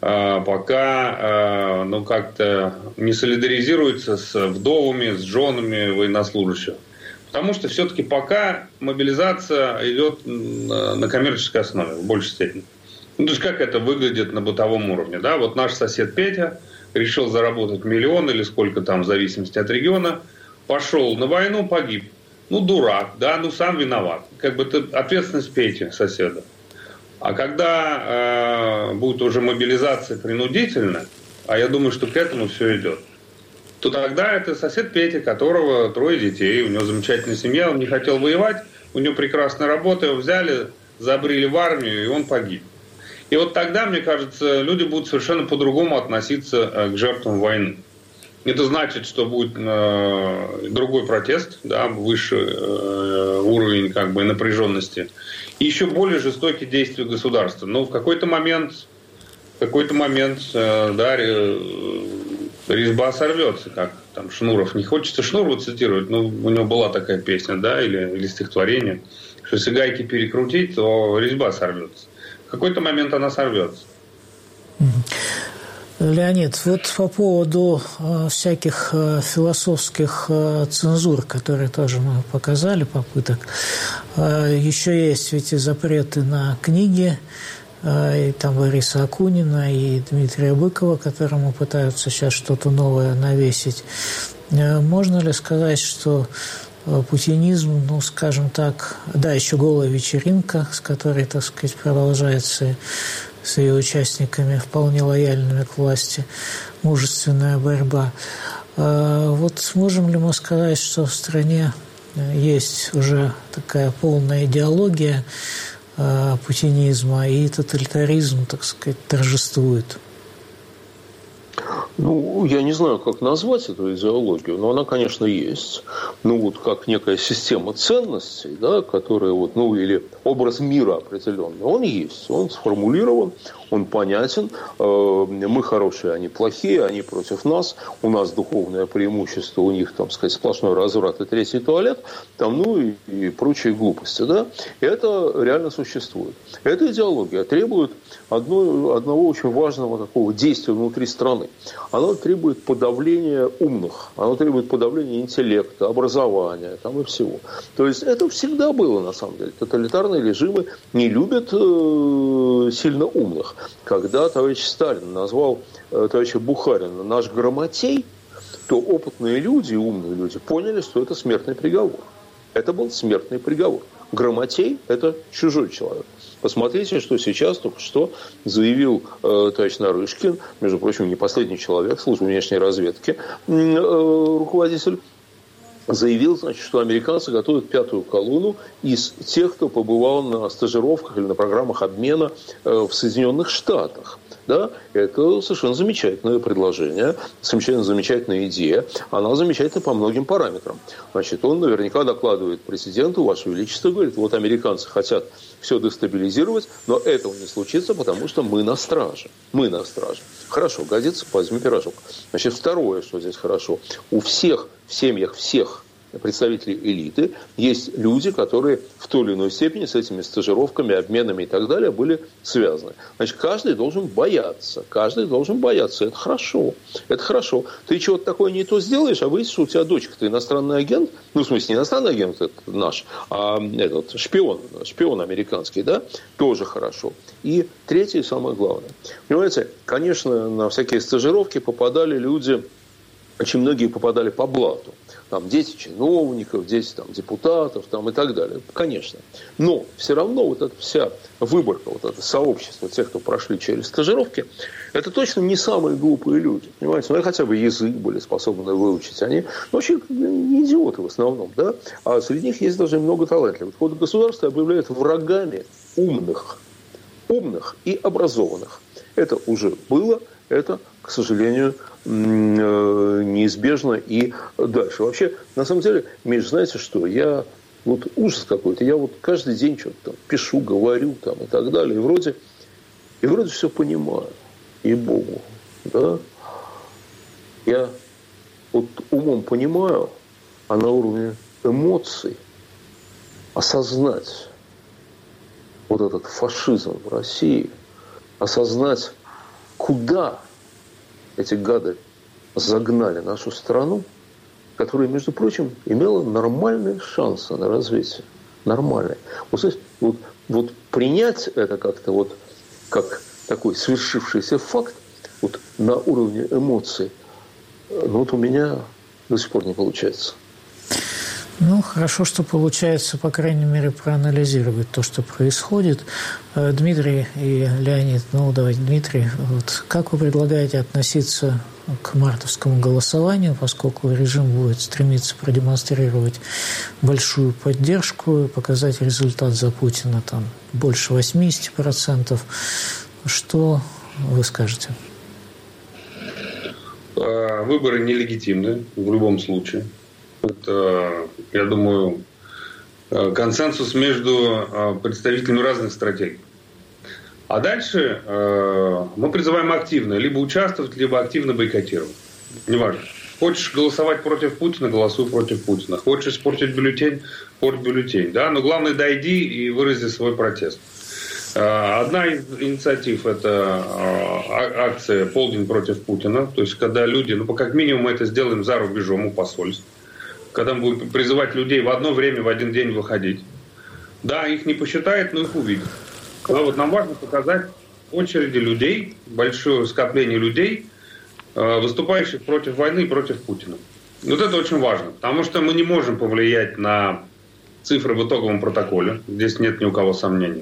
пока ну, как-то не солидаризируются с вдовами, с женами военнослужащих? Потому что все-таки пока мобилизация идет на коммерческой основе в большей степени. Ну, то есть как это выглядит на бытовом уровне. Да? Вот наш сосед Петя решил заработать миллион или сколько там, в зависимости от региона, пошел на войну, погиб. Ну, дурак, да, ну, сам виноват. Как бы это ответственность Пети, соседа. А когда э, будет уже мобилизация принудительная, а я думаю, что к этому все идет, то тогда это сосед Петя, которого трое детей, у него замечательная семья, он не хотел воевать, у него прекрасная работа, его взяли, забрили в армию, и он погиб. И вот тогда, мне кажется, люди будут совершенно по-другому относиться к жертвам войны. Это значит, что будет э, другой протест, да, выше э, уровень как бы напряженности, и еще более жестокие действия государства. Но в какой-то момент, в какой-то момент, э, да, э, резьба сорвется, как там Шнуров. Не хочется Шнурова цитировать, но у него была такая песня, да, или, или стихотворение, что если гайки перекрутить, то резьба сорвется. В какой-то момент она сорвется. Леонид, вот по поводу э, всяких э, философских э, цензур, которые тоже мы показали, попыток, э, еще есть ведь и запреты на книги, э, и там Бориса Акунина, и Дмитрия Быкова, которому пытаются сейчас что-то новое навесить. Э, можно ли сказать, что э, путинизм, ну, скажем так, да, еще голая вечеринка, с которой, так сказать, продолжается с ее участниками, вполне лояльными к власти, мужественная борьба. Вот можем ли мы сказать, что в стране есть уже такая полная идеология путинизма, и тоталитаризм, так сказать, торжествует? Ну, я не знаю, как назвать эту идеологию, но она, конечно, есть. Ну, вот как некая система ценностей, да, которая вот, ну, или образ мира определенный, он есть, он сформулирован, он понятен. Мы хорошие, они плохие, они против нас, у нас духовное преимущество, у них, там, сказать, сплошной разврат и третий туалет, там, ну, и, и прочие глупости, да. И это реально существует. Эта идеология требует одно, одного очень важного такого действия внутри страны. Оно требует подавления умных, оно требует подавления интеллекта, образования там, и всего. То есть это всегда было, на самом деле. Тоталитарные режимы не любят э, сильно умных. Когда товарищ Сталин назвал э, товарища Бухарина наш грамотей, то опытные люди, умные люди поняли, что это смертный приговор. Это был смертный приговор. Грамотей – это чужой человек. Посмотрите, что сейчас только что заявил э, товарищ Нарышкин, между прочим, не последний человек службы внешней разведки, э, руководитель, заявил, значит, что американцы готовят пятую колонну из тех, кто побывал на стажировках или на программах обмена э, в Соединенных Штатах. Да, это совершенно замечательное предложение, совершенно замечательная идея. Она замечательна по многим параметрам. Значит, он наверняка докладывает президенту, Ваше Величество, говорит, вот американцы хотят все дестабилизировать, но этого не случится, потому что мы на страже. Мы на страже. Хорошо, годится, возьми пирожок. Значит, второе, что здесь хорошо. У всех, в семьях всех представителей элиты есть люди, которые в той или иной степени с этими стажировками, обменами и так далее были связаны. Значит, каждый должен бояться. Каждый должен бояться. Это хорошо. Это хорошо. Ты чего-то такое не то сделаешь, а выяснишь, что у тебя дочка-то иностранный агент. Ну, в смысле, не иностранный агент это наш, а этот шпион, шпион американский, да? Тоже хорошо. И третье, самое главное. Понимаете, конечно, на всякие стажировки попадали люди, очень многие попадали по блату. Там дети чиновников, дети там, депутатов там, и так далее. Конечно. Но все равно вот эта вся выборка, вот это сообщество тех, кто прошли через стажировки, это точно не самые глупые люди. Понимаете? Ну, хотя бы язык были способны выучить. Они вообще не идиоты в основном. Да? А среди них есть даже много талантливых. Вот государство объявляет врагами умных. Умных и образованных. Это уже было. Это, к сожалению, неизбежно и дальше. Вообще, на самом деле, Миш, знаете что, я вот ужас какой-то, я вот каждый день что-то там пишу, говорю там и так далее, и вроде, и вроде все понимаю, ей-богу, да. Я вот умом понимаю, а на уровне эмоций осознать вот этот фашизм в России, осознать, куда эти гады загнали нашу страну, которая, между прочим, имела нормальные шансы на развитие. Нормальные. Вот, знаете, вот, вот принять это как-то вот, как такой свершившийся факт вот, на уровне эмоций, ну вот у меня до сих пор не получается. Ну, хорошо, что получается, по крайней мере, проанализировать то, что происходит. Дмитрий и Леонид, ну, давайте, Дмитрий, вот как вы предлагаете относиться к мартовскому голосованию, поскольку режим будет стремиться продемонстрировать большую поддержку, показать результат за Путина там больше восемьдесят процентов. Что вы скажете? Выборы нелегитимны в любом случае. Это, я думаю, консенсус между представителями разных стратегий. А дальше мы призываем активно либо участвовать, либо активно бойкотировать. Неважно. Хочешь голосовать против Путина, голосуй против Путина. Хочешь испортить бюллетень, порт бюллетень. Да? Но главное, дойди и вырази свой протест. Одна из инициатив – это акция «Полдень против Путина». То есть, когда люди, ну, как минимум, мы это сделаем за рубежом у посольств. Когда мы будем призывать людей в одно время, в один день выходить. Да, их не посчитают, но их увидят. Но вот нам важно показать очереди людей, большое скопление людей, выступающих против войны и против Путина. Вот это очень важно, потому что мы не можем повлиять на цифры в итоговом протоколе. Здесь нет ни у кого сомнений.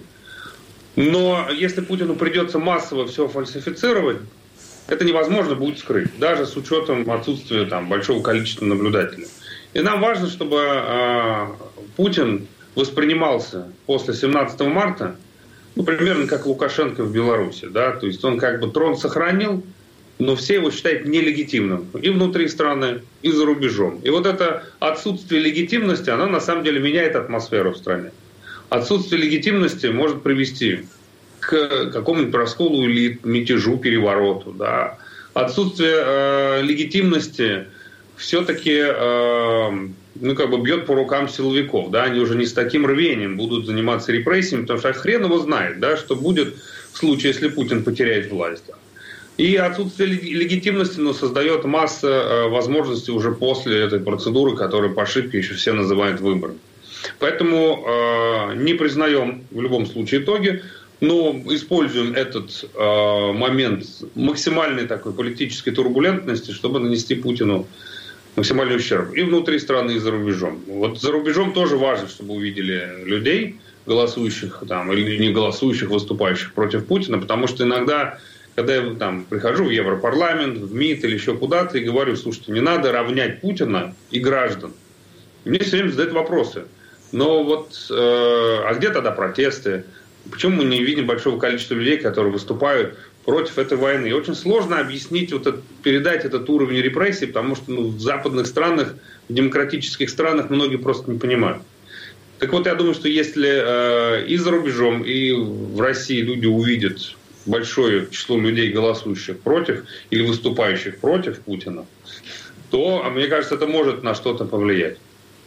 Но если Путину придется массово все фальсифицировать, это невозможно будет скрыть, даже с учетом отсутствия там большого количества наблюдателей. И нам важно, чтобы э, Путин воспринимался после семнадцатого марта, ну, примерно как Лукашенко в Беларуси. Да? То есть он как бы трон сохранил, но все его считают нелегитимным и внутри страны, и за рубежом. И вот это отсутствие легитимности, оно на самом деле меняет атмосферу в стране. Отсутствие легитимности может привести к какому-нибудь расколу или мятежу, перевороту. Да. Отсутствие э, легитимности все-таки э, ну, как бы бьет по рукам силовиков. Да. Они уже не с таким рвением будут заниматься репрессиями, потому что хрен его знает, да, что будет в случае, если Путин потеряет власть. И отсутствие легитимности, ну, создает масса э, возможностей уже после этой процедуры, которую по ошибке еще все называют выбором. Поэтому э, не признаем в любом случае итоги, но используем этот э, момент максимальной такой политической турбулентности, чтобы нанести Путину максимальный ущерб и внутри страны, и за рубежом. Вот за рубежом тоже важно, чтобы увидели людей, голосующих там, или не голосующих, выступающих против Путина, потому что иногда, когда я там прихожу в Европарламент, в МИД или еще куда-то и говорю: слушайте, не надо равнять Путина и граждан. И мне все время задают вопросы. Но вот, э, а где тогда протесты? Почему мы не видим большого количества людей, которые выступают против этой войны? И очень сложно объяснить, вот это, передать этот уровень репрессий, потому что ну, в западных странах, в демократических странах многие просто не понимают. Так вот, я думаю, что если э, и за рубежом, и в России люди увидят большое число людей, голосующих против или выступающих против Путина, то, мне кажется, это может на что-то повлиять.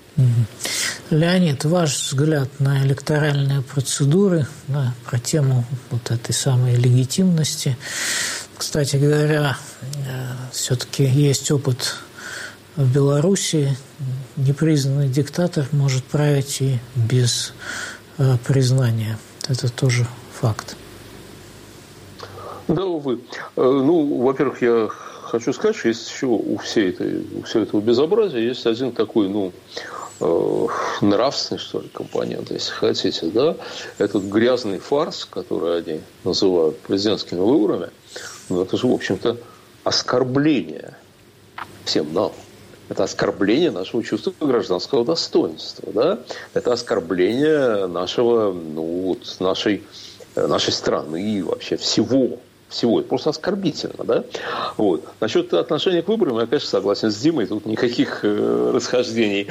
Леонид, ваш взгляд на электоральные процедуры, да, про тему вот этой самой легитимности. Кстати говоря, все-таки есть опыт в Беларуси. Непризнанный диктатор может править и без признания. Это тоже факт. Да, увы. Ну, во-первых, я хочу сказать, что есть еще у всей этой, у всего этого безобразия есть один такой, ну, нравственный, что ли, компонент, если хотите, да, этот грязный фарс, который они называют президентскими выборами, ну, это же, в общем-то, оскорбление всем нам. Это оскорбление нашего чувства гражданского достоинства, да, это оскорбление нашего, ну, вот, нашей, нашей страны и вообще всего. Всего. Это просто оскорбительно, да? Вот. Насчет отношения к выборам я, конечно, согласен с Димой. Тут никаких э, расхождений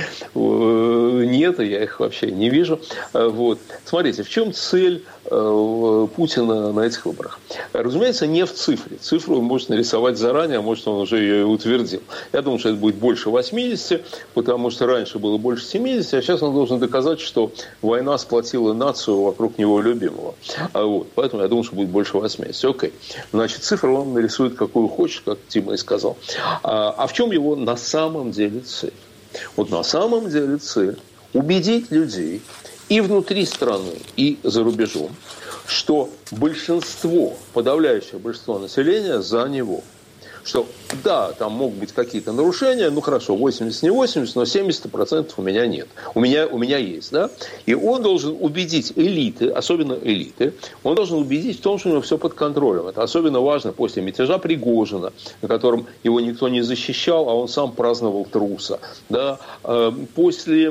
э, нет, и я их вообще не вижу. Э, вот. Смотрите, в чем цель э, Путина на этих выборах? Разумеется, не в цифре. Цифру он может нарисовать заранее, а может, он уже ее и утвердил. Я думаю, что это будет больше восьмидесяти, потому что раньше было больше семидесяти, а сейчас он должен доказать, что война сплотила нацию вокруг него любимого. А вот. Поэтому я думаю, что будет больше восьмидесяти. Окей. Значит, цифру он нарисует какую хочет, как Тима и сказал. А, а в чем его на самом деле цель? Вот на самом деле цель убедить людей и внутри страны, и за рубежом, что большинство, подавляющее большинство населения за него. Что да, там могут быть какие-то нарушения, ну хорошо, восемьдесят не восемьдесят, но семьдесят процентов у меня нет. У меня, у меня есть, да? И он должен убедить элиты, особенно элиты, он должен убедить в том, что у него все под контролем. Это особенно важно после мятежа Пригожина, на котором его никто не защищал, а он сам праздновал труса. Да? После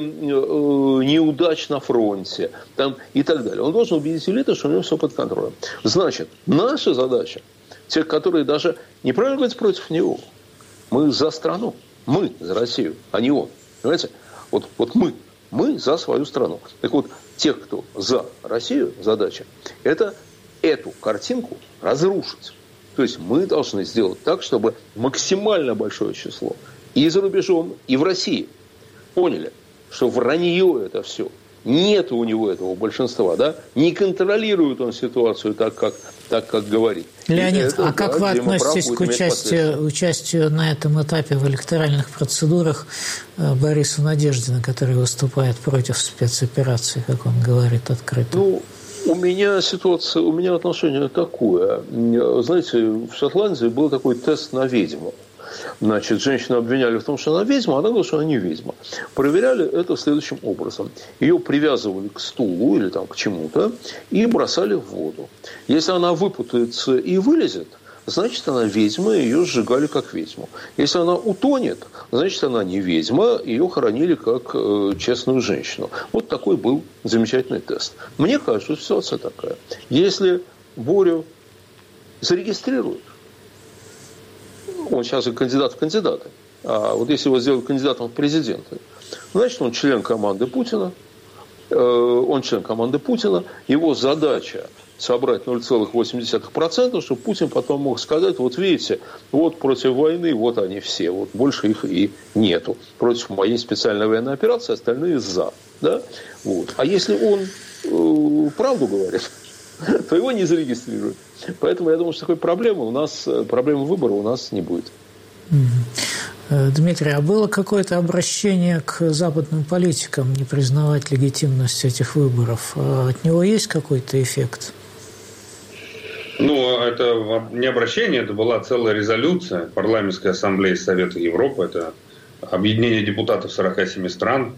неудач на фронте там, и так далее. Он должен убедить элиты, что у него все под контролем. Значит, наша задача, те, которые даже неправильно говорят против него. Мы за страну. Мы за Россию, а не он. Понимаете? Вот, вот мы. Мы за свою страну. Так вот, тех, кто за Россию, задача, это эту картинку разрушить. То есть мы должны сделать так, чтобы максимально большое число и за рубежом, и в России поняли, что вранье это все. Нет у него этого большинства, да? Не контролирует он ситуацию так, как, так, как говорит. Леонид, это, а как да, вы относитесь к участию, участию на этом этапе в электоральных процедурах Бориса Надеждина, который выступает против спецоперации, как он говорит открыто? Ну, у меня ситуация, у меня отношение такое. Знаете, в Шотландии был такой тест на ведьму. Значит, женщину обвиняли в том, что она ведьма, а она говорила, что она не ведьма. Проверяли это следующим образом. Ее привязывали к стулу или там, к чему-то и бросали в воду. Если она выпутается и вылезет, значит, она ведьма, и ее сжигали как ведьму. Если она утонет, значит, она не ведьма, ее хоронили как э, честную женщину. Вот такой был замечательный тест. Мне кажется, ситуация такая. Если Борю зарегистрируют, он сейчас и кандидат в кандидаты. А вот если его сделают кандидатом в президенты, значит, он член команды Путина. Он член команды Путина. Его задача собрать ноль целых восемь десятых процента, чтобы Путин потом мог сказать, вот видите, вот против войны, вот они все, вот больше их и нету. Против моей специальной военной операции остальные за. Да? Вот. А если он э, правду говорит, то его не зарегистрируют. Поэтому я думаю, что такой проблемы у нас, проблемы выбора у нас не будет. Дмитрий, а было какое-то обращение к западным политикам не признавать легитимность этих выборов? От него есть какой-то эффект? Ну, это не обращение, это была целая резолюция Парламентской ассамблеи Совета Европы. Это объединение депутатов сорока семи стран.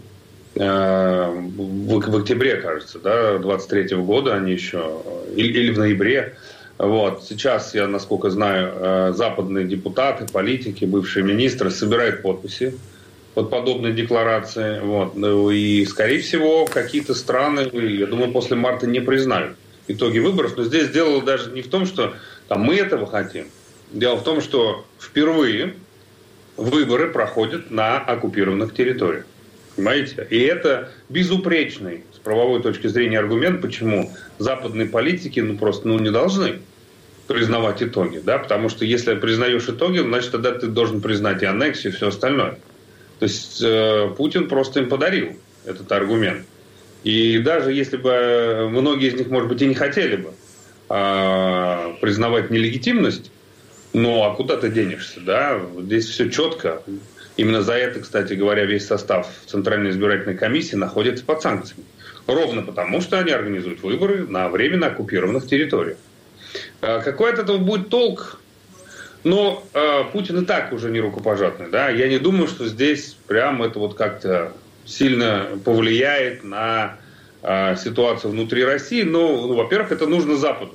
В, в октябре, кажется, да, двадцать третьего года они еще, или, или в ноябре. Вот. Сейчас, я, насколько знаю, западные депутаты, политики, бывшие министры собирают подписи под подобные декларации. Вот. И, скорее всего, какие-то страны, я думаю, после марта не признают итоги выборов. Но здесь дело даже не в том, что там, мы этого хотим. Дело в том, что впервые выборы проходят на оккупированных территориях. Понимаете? И это безупречный с правовой точки зрения аргумент, почему западные политики ну, просто ну, не должны признавать итоги. Да? Потому что если признаешь итоги, значит, тогда ты должен признать и аннексию, и все остальное. То есть э, Путин просто им подарил этот аргумент. И даже если бы многие из них, может быть, и не хотели бы э, признавать нелегитимность, ну а куда ты денешься? Да? Здесь все четко. Именно за это, кстати говоря, весь состав Центральной избирательной комиссии находится под санкциями. Ровно потому, что они организуют выборы на временно оккупированных территориях. Какой от этого будет толк? Но э, Путин и так уже не рукопожатный. Да? Я не думаю, что здесь прям это вот как-то сильно повлияет на э, ситуацию внутри России. Но, ну, во-первых, это нужно Западу.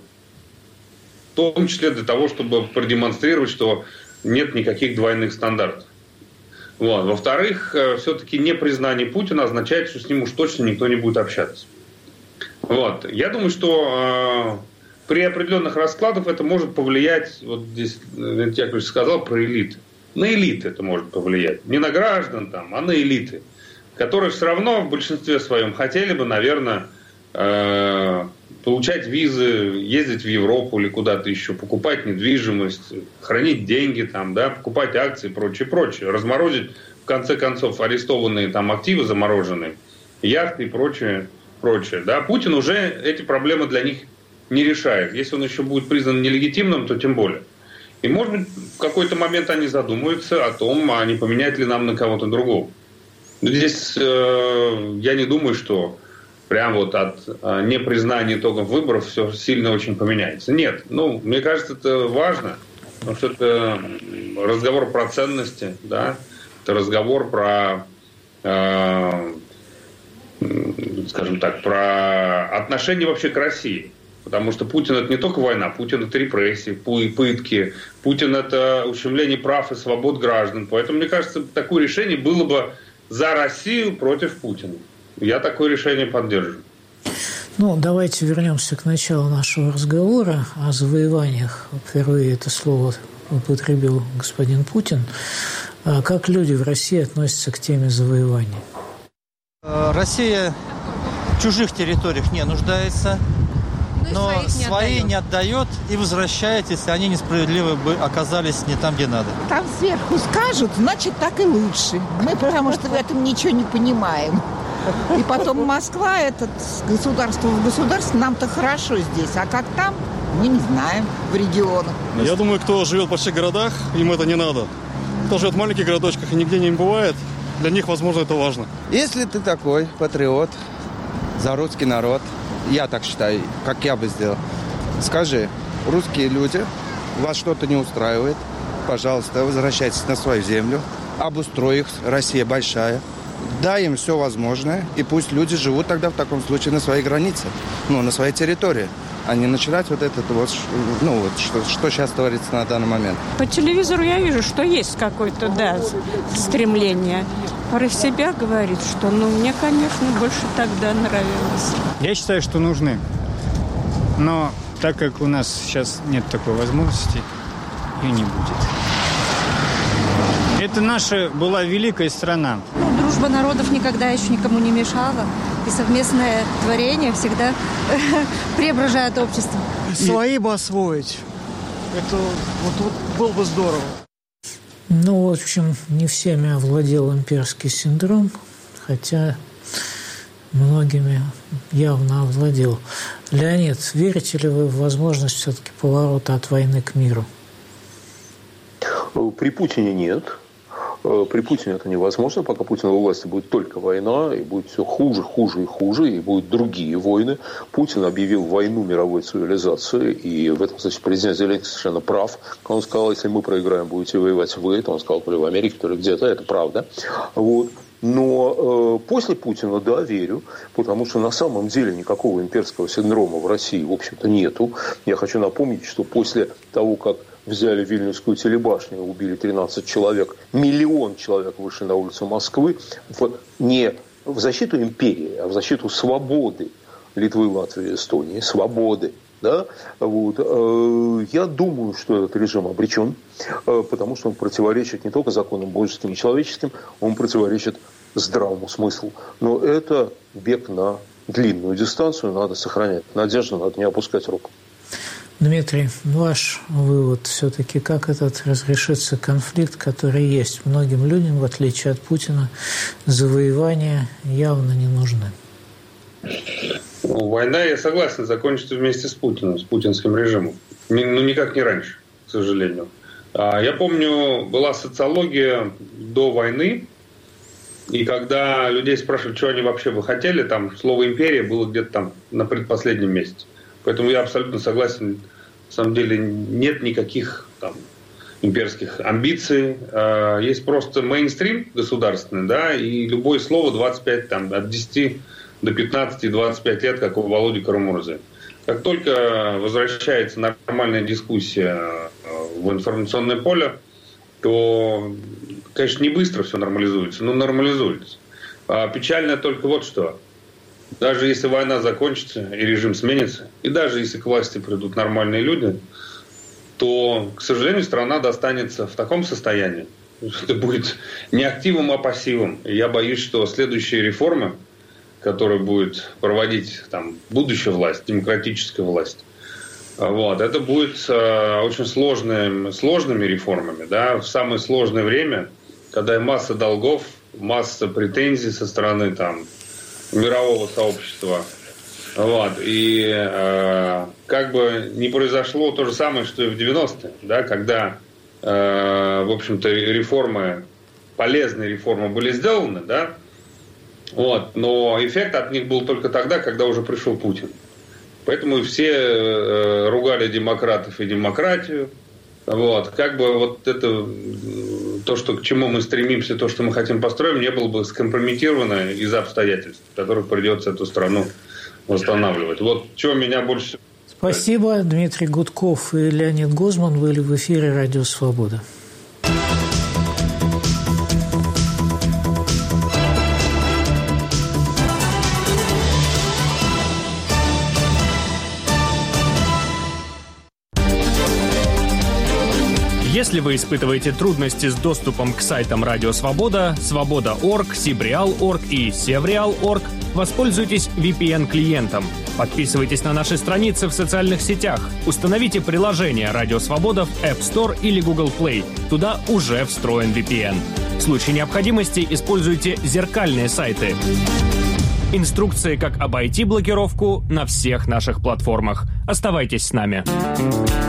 В том числе для того, чтобы продемонстрировать, что нет никаких двойных стандартов. Вот. Во-вторых, все-таки непризнание Путина означает, что с ним уж точно никто не будет общаться. Вот. Я думаю, что э, при определенных раскладах это может повлиять, вот здесь Леонид Яковлевич сказал про элиты. На элиты это может повлиять. Не на граждан, там, а на элиты, которые все равно в большинстве своем хотели бы, наверное, э, получать визы, ездить в Европу или куда-то еще, покупать недвижимость, хранить деньги, там, да, покупать акции и прочее, прочее, разморозить, в конце концов, арестованные там активы замороженные, яхты и прочее, прочее. Да. Путин уже эти проблемы для них не решает. Если он еще будет признан нелегитимным, то тем более. И, может быть, в какой-то момент они задумаются о том, а не поменять ли нам на кого-то другого. Здесь э, я не думаю, что прям вот от а, непризнания итогов выборов все сильно очень поменяется. Нет, ну, мне кажется, это важно, потому что это разговор про ценности, да, это разговор про, э, скажем так, про отношение вообще к России. Потому что Путин – это не только война, Путин – это репрессии, пытки, Путин – это ущемление прав и свобод граждан. Поэтому, мне кажется, такое решение было бы за Россию против Путина. Я такое решение поддерживаю. Ну, давайте вернемся к началу нашего разговора о завоеваниях. Впервые это слово употребил господин Путин. Как люди в России относятся к теме завоеваний? Россия в чужих территориях не нуждается. но свои не отдает и возвращает, если они несправедливы бы оказались не там, где надо. Там сверху скажут, значит, так и лучше. Мы потому что в этом ничего не понимаем. И потом Москва, это государство в государстве, нам-то хорошо здесь. А как там, мы не знаем в регионах. Я думаю, кто живет в больших городах, им это не надо. Кто живет в маленьких городочках и нигде не бывает, для них, возможно, это важно. Если ты такой патриот за русский народ, я так считаю, как я бы сделал, скажи, русские люди, вас что-то не устраивает, пожалуйста, возвращайтесь на свою землю, обустрой их, Россия большая. Дай им все возможное, и пусть люди живут тогда в таком случае на своей границе, ну, на своей территории, а не начинать вот это вот, ну, вот что, что сейчас творится на данный момент. По телевизору я вижу, что есть какое-то, да, стремление. Про себя говорит, что, ну, мне, конечно, больше тогда нравилось. Я считаю, что нужны. Но так как у нас сейчас нет такой возможности, и не будет. Это наша была великая страна. Ну, дружба народов никогда еще никому не мешала. И совместное творение всегда преображает общество. Свои бы освоить. Это вот, вот было бы здорово. Ну, в общем, не всеми овладел имперский синдром, хотя многими явно овладел. Леонид, верите ли вы в возможность все-таки поворота от войны к миру? При Путине нет. При Путине это невозможно. Пока Путин у власти, будет только война, и будет все хуже, хуже и хуже, и будут другие войны. Путин объявил войну мировой цивилизации, и в этом, кстати, президент Зеленский совершенно прав. Он сказал, если мы проиграем, будете воевать вы. То он сказал, то ли в Америке, то ли где-то. Это правда. Вот. Но э, после Путина, да, верю, потому что на самом деле никакого имперского синдрома в России, в общем-то, нету. Я хочу напомнить, что после того, как взяли Вильнюсскую телебашню, убили тринадцать человек, миллион человек вышли на улицу Москвы в, не в защиту империи, а в защиту свободы Литвы, Латвии, Эстонии, свободы. Да? Вот. Я думаю, что этот режим обречен, потому что он противоречит не только законам божеским и человеческим, он противоречит здравому смыслу. Но это бег на длинную дистанцию, надо сохранять надежду, надо не опускать руку. Дмитрий, ваш вывод все-таки, как этот разрешится конфликт, который есть? Многим людям, в отличие от Путина, завоевания явно не нужны. Ну, война, я согласен, закончится вместе с Путиным, с путинским режимом. Ну, никак не раньше, к сожалению. Я помню, была социология до войны, и когда людей спрашивали, что они вообще бы хотели, там слово «империя» было где-то там на предпоследнем месте. Поэтому я абсолютно согласен. На самом деле нет никаких там имперских амбиций. Есть просто мейнстрим государственный, да, и любое слово двадцать пять, там, от десяти до пятнадцати, двадцать пять лет, как у Володи Карамурзы. Как только возвращается нормальная дискуссия в информационное поле, то, конечно, не быстро все нормализуется, но нормализуется. А печально только вот что. Даже если война закончится и режим сменится, и даже если к власти придут нормальные люди, то, к сожалению, страна достанется в таком состоянии, что это будет не активом, а пассивом. И я боюсь, что следующие реформы, которые будет проводить там, будущая власть, демократическая власть, вот, это будет э, очень сложными, сложными реформами. Да, в самое сложное время, когда масса долгов, масса претензий со стороны там, мирового сообщества. Вот. И э, как бы не произошло то же самое, что и в девяностые, да, когда, э, в общем-то, реформы, полезные реформы были сделаны, да, вот, но эффект от них был только тогда, когда уже пришел Путин. Поэтому все э, ругали демократов и демократию. Вот. Как бы вот это, то, что, к чему мы стремимся, то, что мы хотим построить, не было бы скомпрометировано из-за обстоятельств, в которых придется эту страну восстанавливать. Вот что меня больше... Спасибо. Дмитрий Гудков и Леонид Гозман были в эфире «Радио Свобода». Если Если вы испытываете трудности с доступом к сайтам Радио Свобода, Свобода точка орг, Сибреал точка орг и Севреал точка орг, воспользуйтесь ви пи эн-клиентом. Подписывайтесь на наши страницы в социальных сетях. Установите приложение «Радио Свобода» в App Store или Google Play. Туда уже встроен ви пи эн. В случае необходимости используйте зеркальные сайты. Инструкции, как обойти блокировку, на всех наших платформах. Оставайтесь с нами.